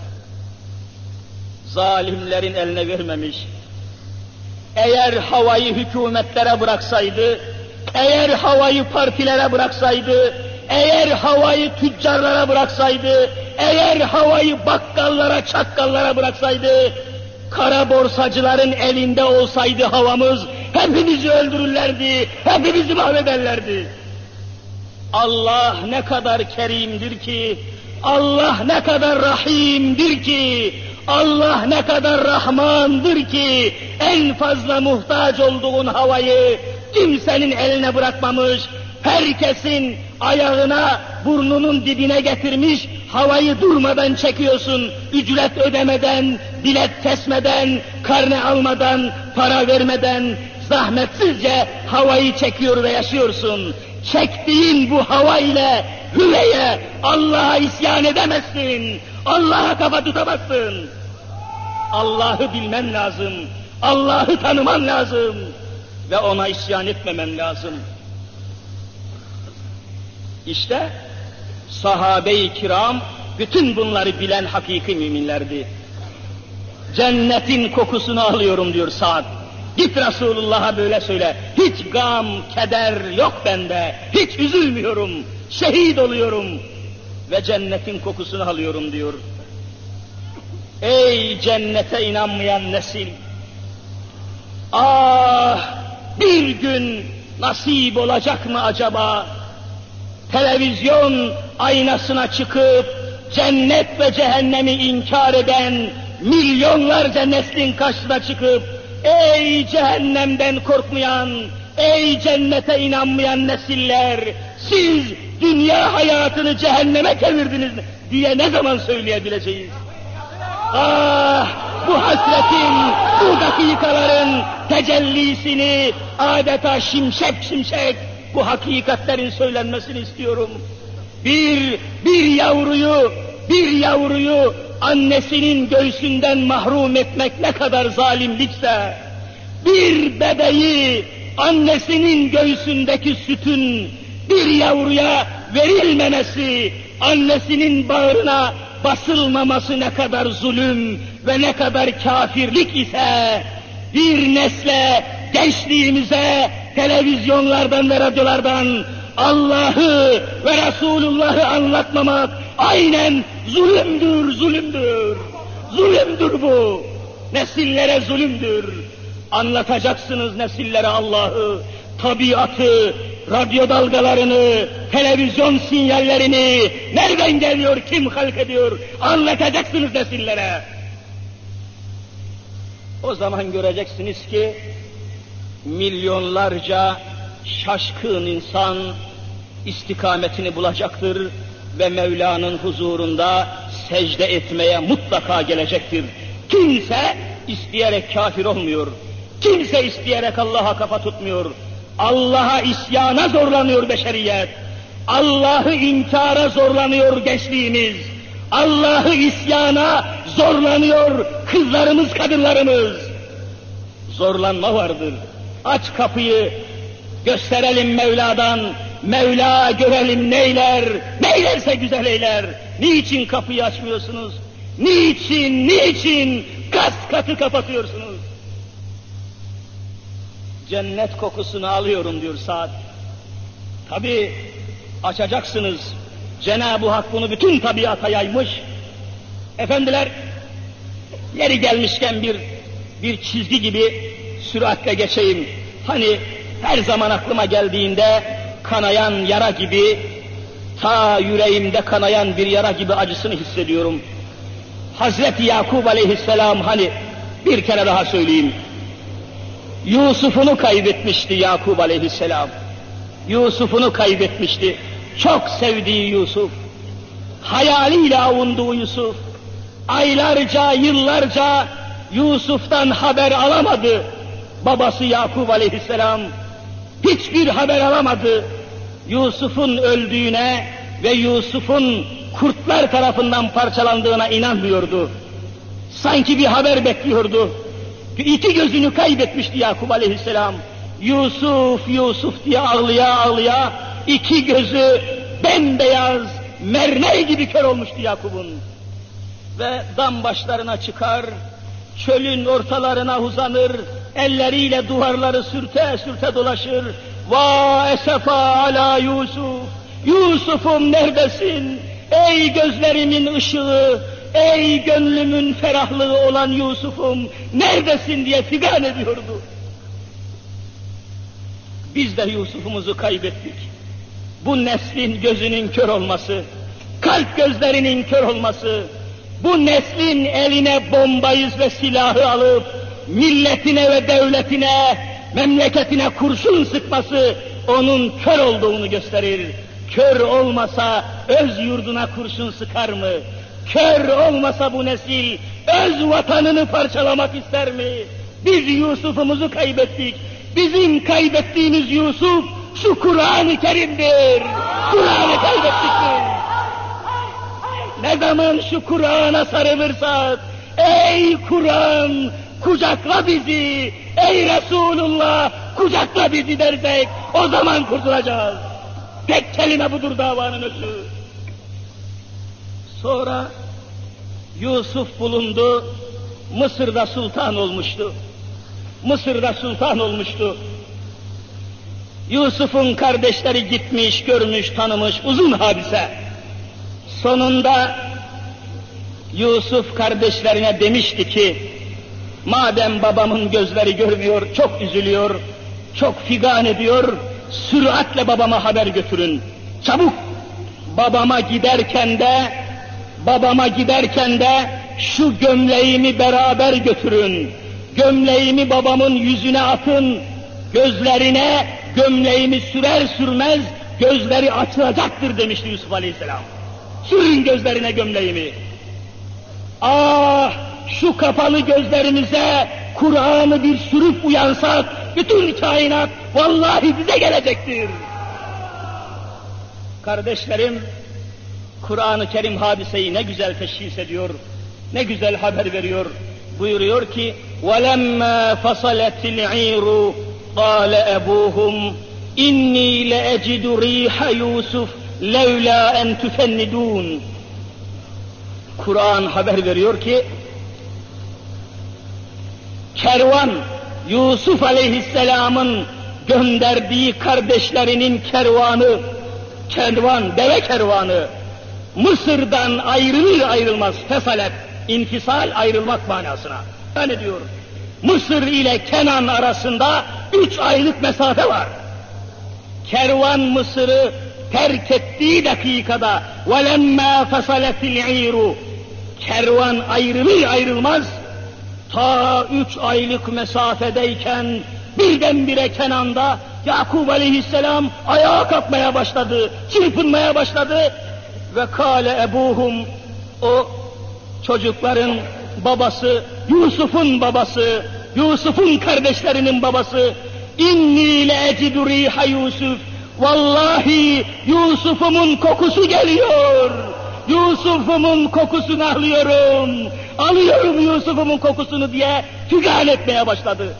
Zalimlerin eline vermemiş. Eğer havayı hükümetlere bıraksaydı, eğer havayı partilere bıraksaydı, eğer havayı tüccarlara bıraksaydı, eğer havayı bakkallara, çakkallara bıraksaydı, kara borsacıların elinde olsaydı havamız, hepimizi öldürürlerdi, hepimizi mahvederlerdi. Allah ne kadar kerimdir ki, Allah ne kadar rahimdir ki, Allah ne kadar rahmandır ki, en fazla muhtaç olduğun havayı kimsenin eline bırakmamış, herkesin ayağına, burnunun dibine getirmiş, havayı durmadan çekiyorsun, ücret ödemeden, bilet kesmeden, karne almadan, para vermeden, zahmetsizce havayı çekiyor ve yaşıyorsun. Çektiğin bu hava ile hüveye, Allah'a isyan edemezsin, Allah'a kafa tutamazsın. Allah'ı bilmen lazım, Allah'ı tanıman lazım ve ona isyan etmemen lazım. İşte sahabe-i kiram bütün bunları bilen hakiki müminlerdi. Cennetin kokusunu alıyorum diyor Sa'd. Git Resulullah'a böyle söyle. Hiç gam, keder yok bende. Hiç üzülmüyorum. Şehit oluyorum. Ve cennetin kokusunu alıyorum diyor. Ey cennete inanmayan nesil! Ah! Bir gün nasip olacak mı acaba? Televizyon aynasına çıkıp cennet ve cehennemi inkar eden milyonlarca neslin karşısına çıkıp ey cehennemden korkmayan, ey cennete inanmayan nesiller, siz dünya hayatını cehenneme çevirdiniz diye ne zaman söyleyebileceğiz? Ah! Bu hasretin, bu dakikaların tecellisini adeta şimşek şimşek bu hakikatlerin söylenmesini istiyorum. Bir yavruyu annesinin göğsünden mahrum etmek ne kadar zalimlikse, bir bebeği annesinin göğsündeki sütün bir yavruya verilmemesi annesinin bağrına basılmaması ne kadar zulüm ve ne kadar kafirlik ise, bir nesle, gençliğimize televizyonlardan ve radyolardan Allah'ı ve Resulullah'ı anlatmamak aynen zulümdür, zulümdür. Zulümdür bu. Nesillere zulümdür. Anlatacaksınız nesillere Allah'ı, tabiatı, radyo dalgalarını, televizyon sinyallerini, nereden geliyor, kim halk ediyor, anlatacaksınız nesillere. O zaman göreceksiniz ki milyonlarca şaşkın insan istikametini bulacaktır ve Mevla'nın huzurunda secde etmeye mutlaka gelecektir. Kimse isteyerek kafir olmuyor. Kimse isteyerek Allah'a kafa tutmuyor. Allah'a isyana zorlanıyor beşeriyet. Allah'ı inkara zorlanıyor gençliğimiz. Allah'ı isyana zorlanıyor kızlarımız, kadınlarımız. Zorlanma vardır. Aç kapıyı, gösterelim Mevla'dan. Mevla görelim neyler, neylerse güzel eyler. Niçin kapıyı açmıyorsunuz? Niçin gaz katı kapatıyorsunuz? Cennet kokusunu alıyorum diyor Sa'd. Tabi açacaksınız. Cenab-ı Hak bunu bütün tabiata yaymış. Efendiler, yeri gelmişken bir çizgi gibi süratle geçeyim. Hani her zaman aklıma geldiğinde kanayan yara gibi, ta yüreğimde kanayan bir yara gibi acısını hissediyorum. Hazreti Yakub aleyhisselam, hani bir kere daha söyleyeyim, Yusuf'unu kaybetmişti Yakub aleyhisselam. Yusuf'unu kaybetmişti. Çok sevdiği Yusuf, hayaliyle avunduğu Yusuf, aylarca, yıllarca Yusuf'tan haber alamadı. Babası Yakub aleyhisselam hiçbir haber alamadı. Yusuf'un öldüğüne ve Yusuf'un kurtlar tarafından parçalandığına inanmıyordu. Sanki bir haber bekliyordu. İki gözünü kaybetmişti Yakub aleyhisselam. Yusuf, Yusuf diye ağlıya ağlıya iki gözü bembeyaz, mermer gibi kör olmuştu Yakub'un. Ve dam başlarına çıkar, çölün ortalarına uzanır, elleriyle duvarları sürte sürte dolaşır. Va esefa ala Yusuf, Yusuf'um neredesin? Ey gözlerimin ışığı, ey gönlümün ferahlığı olan Yusuf'um neredesin diye figan ediyordu. Biz de Yusuf'umuzu kaybettik. Bu neslin gözünün kör olması, kalp gözlerinin kör olması, bu neslin eline bombayı ve silahı alıp milletine ve devletine, memleketine kurşun sıkması onun kör olduğunu gösterir. Kör olmasa öz yurduna kurşun sıkar mı? Kör olmasa bu nesil öz vatanını parçalamak ister mi? Biz Yusuf'umuzu kaybettik. Bizim kaybettiğimiz Yusuf şu Kur'an-ı Kerim'dir. Kur'an'ı kaybettiktir. Ne zaman şu Kur'an'a sarılırsak, ey Kur'an kucakla bizi, ey Resulullah kucakla bizi dersek o zaman kurtulacağız. Tek kelime budur davanın özü. Sonra Yusuf bulundu, Mısır'da sultan olmuştu. Mısır'da sultan olmuştu. Yusuf'un kardeşleri gitmiş, görmüş, tanımış, uzun hadise. Sonunda Yusuf kardeşlerine demişti ki, madem babamın gözleri görmüyor, çok üzülüyor, çok figan ediyor, süratle babama haber götürün. Çabuk babama giderken de şu gömleğimi beraber götürün. Gömleğimi babamın yüzüne atın, gözlerine gömleğimi sürer sürmez gözleri açılacaktır demişti Yusuf Aleyhisselam. Sürün gözlerine gömleğimi. Ah, şu kapalı gözlerimize Kur'an'ı bir sürüp uyansak bütün kainat vallahi bize gelecektir. Kardeşlerim, Kur'an-ı Kerim hadiseyi ne güzel teşhis ediyor, ne güzel haber veriyor. Buyuruyor ki وَلَمَّا فَصَلَتِ الْعِيرُ قَالَ أَبُوهُمْ إِنِّي لَأَجِدُ رِيحَ يُوسُفَ levla en tufennidun. Kur'an haber veriyor ki kervan Yusuf Aleyhisselam'ın gönderdiği kardeşlerinin kervan, deve kervanı Mısır'dan ayrılır ayrılmaz fesalet, infisal, ayrılmak manasına. Yani diyor, Mısır ile Kenan arasında 3 aylık mesafe var. Kervan Mısır'ı terk ettiği dakikada وَلَمَّا فَصَلَتِ الْعِيرُ kervan ayrılır ayrılmaz ta 3 aylık mesafedeyken birdenbire Kenan'da Yakub Aleyhisselam ayağa kalkmaya başladı, çırpınmaya başladı ve kâle ebuhum, o çocukların babası, Yusuf'un babası, Yusuf'un kardeşlerinin babası, inni le'ecidu riha Yusuf, vallahi Yusuf'umun kokusu geliyor, Yusuf'umun kokusunu alıyorum Yusuf'umun kokusunu diye figan etmeye başladı.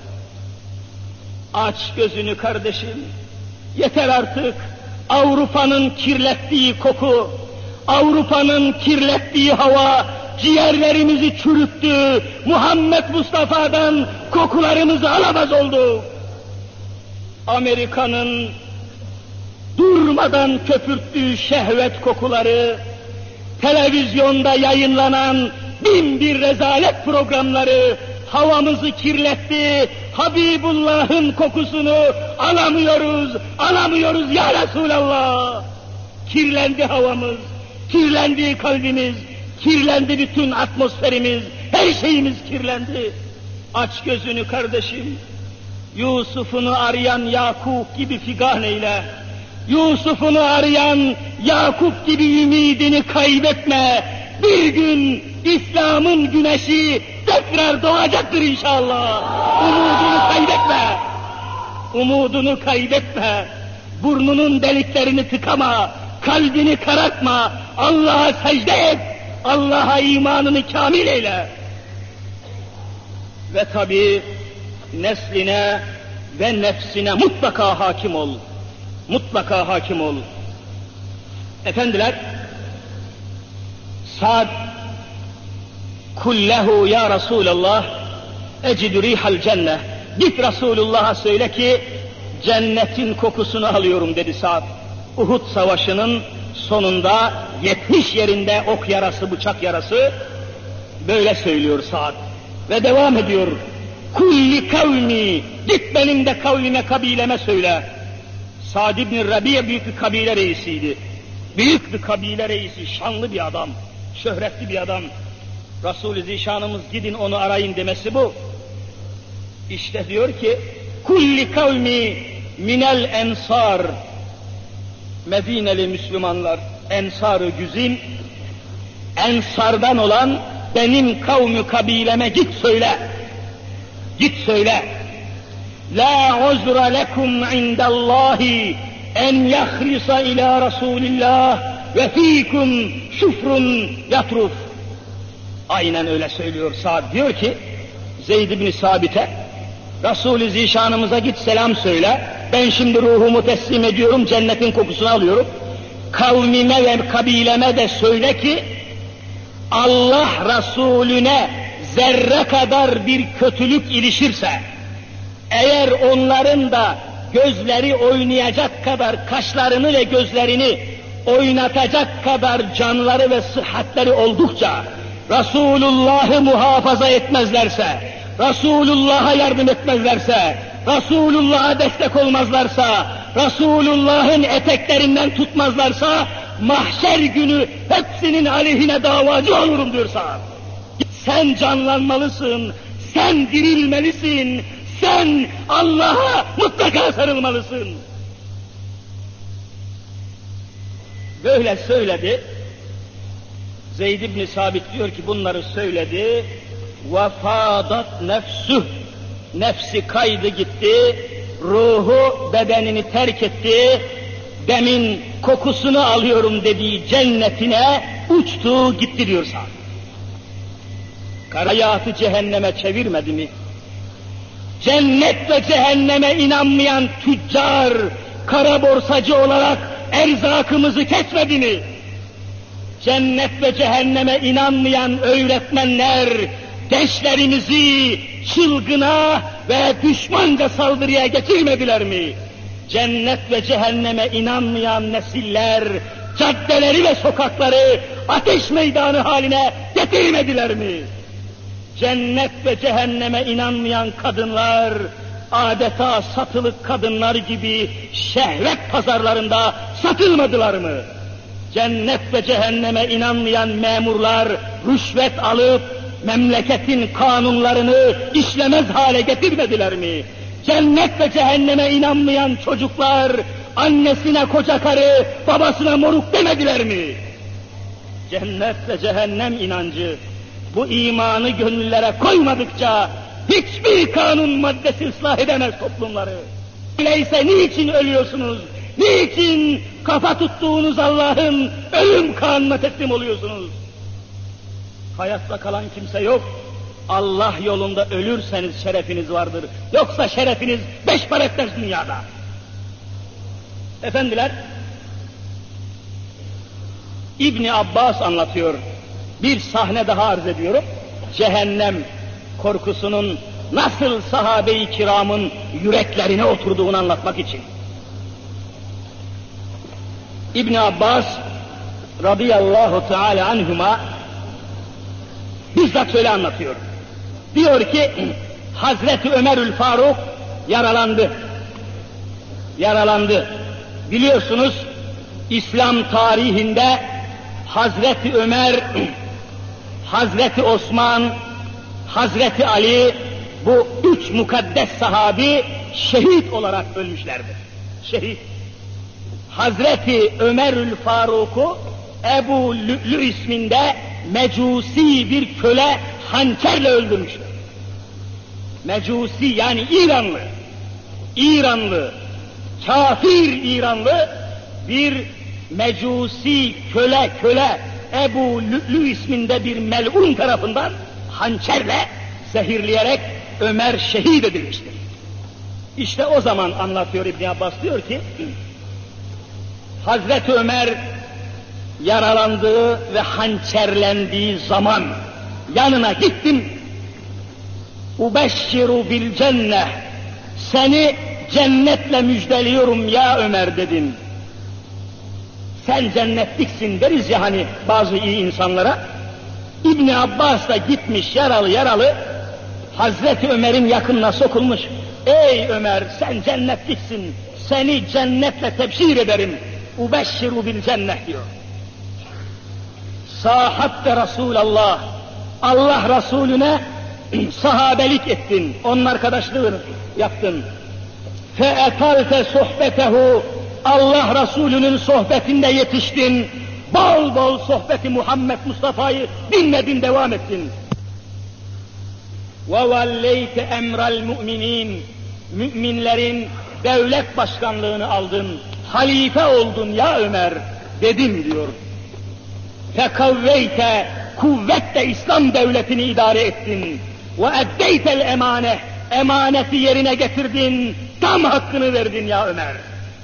Aç gözünü kardeşim, yeter artık. Avrupa'nın kirlettiği koku, Avrupa'nın kirlettiği hava ciğerlerimizi çürüttü. Muhammed Mustafa'dan kokularımızı alamaz oldu. Amerika'nın durmadan köpürttüğü şehvet kokuları, televizyonda yayınlanan bin bir rezalet programları havamızı kirletti. Habibullah'ın kokusunu alamıyoruz ya Resulallah. Kirlendi havamız, kirlendi kalbimiz, kirlendi bütün atmosferimiz, her şeyimiz kirlendi. Aç gözünü kardeşim, Yusuf'unu arayan Yakup gibi figan eyle. Yusuf'unu arayan Yakup gibi ümidini kaybetme. Bir gün İslam'ın güneşi tekrar doğacaktır inşallah. Umudunu kaybetme. Burnunun deliklerini tıkama, kalbini karartma. Allah'a secde et. Allah'a imanını kamil eyle. Ve tabii nesline ve nefsine mutlaka hakim ol. Mutlaka hakim ol. Efendiler, Sa'd kullehu ya Resulallah ecidu rihal cennet. Git Resulullah'a söyle ki cennetin kokusunu alıyorum dedi Sa'd. Uhud savaşının sonunda 70 yerinde ok yarası, bıçak yarası, böyle söylüyor Sa'd. Ve devam ediyor. Kulli kavmi, git benim de kavmime, kabileme söyle. Sa'd ibn Rabi'a büyük bir kabile reisiydi. Büyük bir kabile reisi, şanlı bir adam, şöhretli bir adam. Resul-i Zişanımız gidin onu arayın demesi bu. İşte diyor ki, kulli kavmi minel ensar, Medineli Müslümanlar, ensar-ı güzin, ensardan olan benim kavmi kabileme git söyle. Git söyle. La uzra lekum indallahi en yahrisa ila Resulillah ve fikum şufrun yatruf. Aynen öyle söylüyor Sa'd. Diyor ki Zeyd ibn Sabit'e, Resul-i Zişanımıza git selam söyle. Ben şimdi ruhumu teslim ediyorum, cennetin kokusunu alıyorum. Kavmime ve kabileme de söyle ki Allah Resulüne zerre kadar bir kötülük ilişirse, eğer onların da gözleri oynayacak kadar, kaşlarını ve gözlerini oynatacak kadar canları ve sıhhatleri oldukça Resulullah'ı muhafaza etmezlerse, Resulullah'a yardım etmezlerse, Resulullah'a destek olmazlarsa, Resulullah'ın eteklerinden tutmazlarsa, mahşer günü hepsinin aleyhine davacı olurum diyorsa. Sen canlanmalısın, sen dirilmelisin, sen Allah'a mutlaka sarılmalısın. Böyle söyledi. Zeyd ibn Sabit diyor ki bunları söyledi. وَفَادَتْ نَفْسُهُ, nefsi kaydı gitti, ruhu bedenini terk etti, demin kokusunu alıyorum dediği cennetine uçtu gitti diyorsa. Hayatı cehenneme çevirmedi mi? Cennet ve cehenneme inanmayan tüccar, kara borsacı olarak erzakımızı kesmedi mi? Cennet ve cehenneme inanmayan öğretmenler gençlerimizi çılgına ve düşmanca saldırıya geçirmediler mi? Cennet ve cehenneme inanmayan nesiller caddeleri ve sokakları ateş meydanı haline getirmediler mi? Cennet ve cehenneme inanmayan kadınlar adeta satılık kadınlar gibi şehvet pazarlarında satılmadılar mı? Cennet ve cehenneme inanmayan memurlar rüşvet alıp memleketin kanunlarını işlemez hale getirmediler mi? Cennet ve cehenneme inanmayan çocuklar annesine koca karı, babasına moruk demediler mi? Cennet ve cehennem inancı bu imanı gönüllere koymadıkça hiçbir kanun maddesi ıslah edemez toplumları. Öyleyse niçin ölüyorsunuz? Niçin kafa tuttuğunuz Allah'ın ölüm kanuna teslim oluyorsunuz? Hayatta kalan kimse yok. Allah yolunda ölürseniz şerefiniz vardır. Yoksa şerefiniz beş para etmez dünyada. Efendiler, İbni Abbas anlatıyor. Bir sahne daha arz ediyorum. Cehennem korkusunun nasıl sahabe-i kiramın yüreklerine oturduğunu anlatmak için. İbn Abbas radıyallahu teala anhuma bizzat şöyle anlatıyor. Diyor ki Hazreti Ömerül Faruk yaralandı. Biliyorsunuz İslam tarihinde Hazreti Ömer, Hazreti Osman, Hazreti Ali, bu üç mukaddes sahabi şehit olarak ölmüşlerdir. Şehit. Hazreti Ömerül Faruk'u Ebu Lü'lü isminde mecusi bir köle hançerle öldürmüştür. Mecusi yani İranlı, kafir İranlı bir mecusi köle Ebu Lü'lü isminde bir melun tarafından hançerle zehirleyerek Ömer şehit edilmiştir. İşte o zaman anlatıyor İbn Abbas, diyor ki Hazreti Ömer yaralandığı ve hançerlendiği zaman yanına gittim. Ubeşşiru bil cenneh, seni cennetle müjdeliyorum ya Ömer dedim. Sen cennetliksin deriz ya hani bazı iyi insanlara. İbn Abbas da gitmiş yaralı Hazreti Ömer'in yakınına sokulmuş. Ey Ömer, sen cennetliksin, seni cennetle tebşir ederim. Ubeşşiru bil cenneh diyor. Sahatte Resulallah, Allah Resulüne sahabelik ettin, onun arkadaşlığını yaptın. Fe'etalte sohbetehu, Allah Resulü'nün sohbetinde yetiştin. Bol bol sohbeti Muhammed Mustafa'yı dinledin, devam ettin. وَوَالَّيْتَ اَمْرَ الْمُؤْمِنِينَ, müminlerin devlet başkanlığını aldın, halife oldun ya Ömer dedim diyor. فَكَوَّيْتَ, kuvvetle İslam devletini idare ettin. وَاَدَّيْتَ الْاَمَانَةِ, emaneti yerine getirdin, tam hakkını verdin ya Ömer.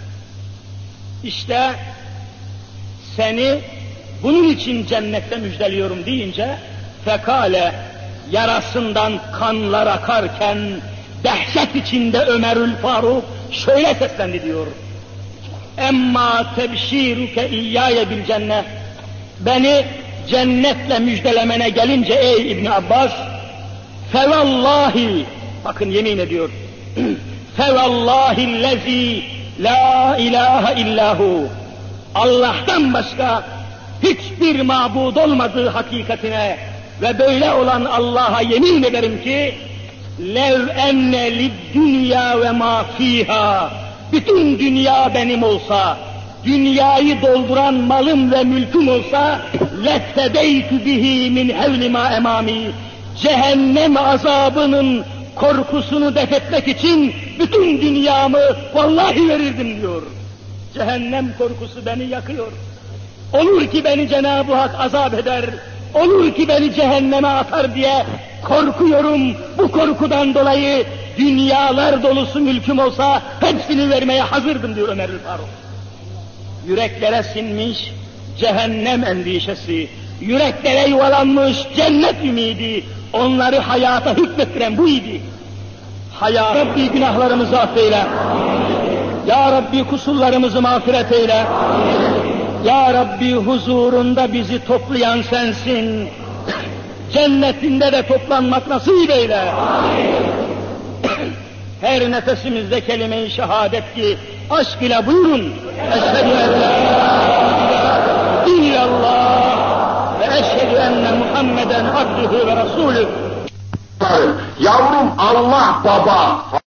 İşte seni bunun için cennette müjdeliyorum deyince fekale, yarasından kanlar akarken dehşet içinde Ömerül Faruk şöyle seslendi diyor. Emma tebşiruke iyyâye bil cennet, beni cennetle müjdelemene gelince ey İbn Abbas, fevallahi, bakın yemin ediyor, fevallahillezî la ilahe illahu, Allah'tan başka hiçbir mabud olmadığı hakikatine ve böyle olan Allah'a yemin ederim ki lev enne lid dünya ve ma fiha, bütün dünya benim olsa, dünyayı dolduran malım ve mülküm olsa lettebeytü bihi min hevli ma emami, cehennem azabının korkusunu defetmek için bütün dünyamı vallahi verirdim diyor. Cehennem korkusu beni yakıyor. Olur ki beni Cenab-ı Hak azap eder, olur ki beni cehenneme atar diye korkuyorum. Bu korkudan dolayı dünyalar dolusu mülküm olsa hepsini vermeye hazırdım diyor Ömer Faruk. yüreklere sinmiş cehennem endişesi, yüreklere yuvalanmış cennet ümidi, onları hayata hükmettiren bu idi. Ya Rabbi günahlarımızı affeyle. Ya Rabbi kusurlarımızı mağfiret eyle. Ya Rabbi huzurunda bizi toplayan sensin. Cennetinde de toplanmak nasip eyle. Her nefesimizde kelime-i şehadet ki aşk ile buyurun. Eşhedü en la ilahe illallah ve eşhedü enne Muhammeden abdühü ve rasulü. Yavrum Allah baba.